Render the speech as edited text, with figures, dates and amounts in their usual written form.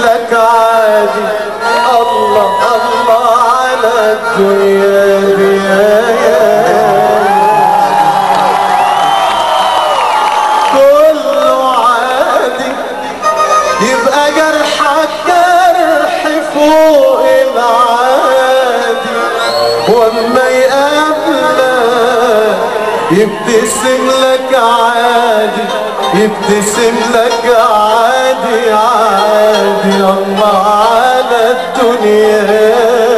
لك عادي. الله الله على الدنيا دي كله عادي، يبقى جرحك جرح فوق العادي، واما يقابلك يبتسم لك عادي، يبتسم لك عادي عادي. الله على الدنيا